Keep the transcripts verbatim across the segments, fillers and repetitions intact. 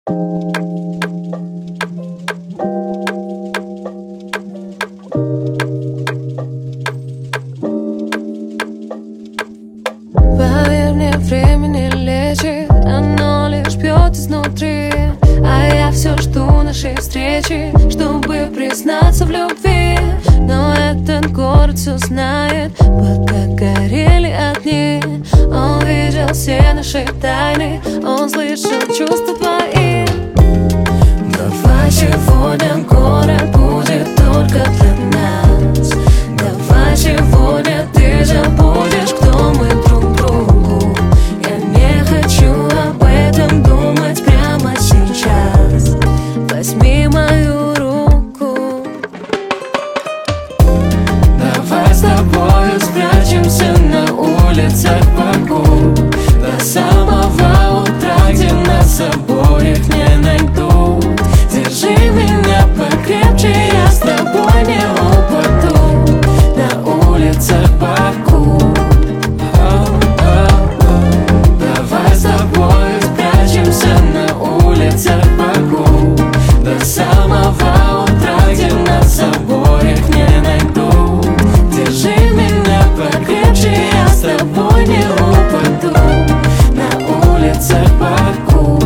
Поверь мне, время не лечит, оно лишь бьет изнутри. А я все жду нашей встречи, чтобы признаться в любви. Но этот город все знает, пока горели огни. Он видел все наши тайны, он слышал чувства твои. Давай сегодня город будет только для нас. Давай сегодня ты забудешь, кто мы друг другу. Я не хочу об этом думать прямо сейчас. Возьми мою руку. Давай с тобою спрячемся на улицах Баку до самого утра, где нас обоих не найдут. Держи меня покрепче, я с тобой не упаду. На улицах Баку. Давай с тобой спрячемся на улицах Баку до самого утра, где нас обоих не найдут. Держи меня покрепче, я с тобой не упаду. На улицах Баку.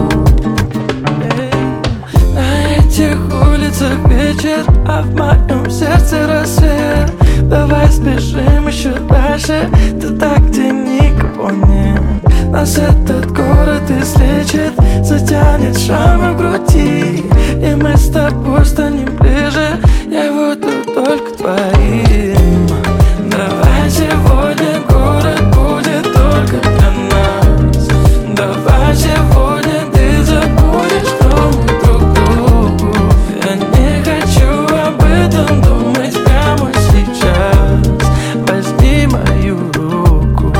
На этих улицах вечер, а в моем сердце рассвет. Давай сбежим еще дальше, туда, где никого нет. Нас этот город излечит, затянет шрамы в груди, и мы с тобой станем ближе, я буду только твоим. Давай сегодня город будет только для нас. Давай сегодня ты забудешь, кто мы друг другу. Я не хочу об этом думать прямо сейчас. Возьми мою руку.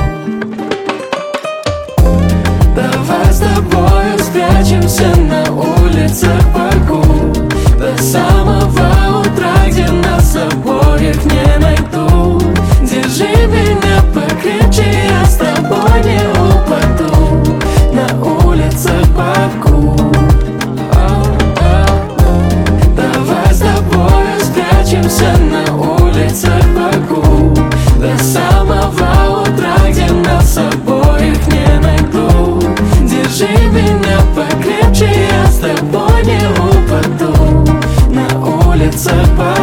Давай с тобою спрячемся на улицах Баку до самого утра, где нас обоих не найдут. Держи меня покрепче, я с тобой не упаду. На улицах Баку. Давай с тобою спрячемся на улицах Баку до самого утра, где нас обоих не найдут. Держи меня покрепче, я с тобой не упаду. На улицах Баку.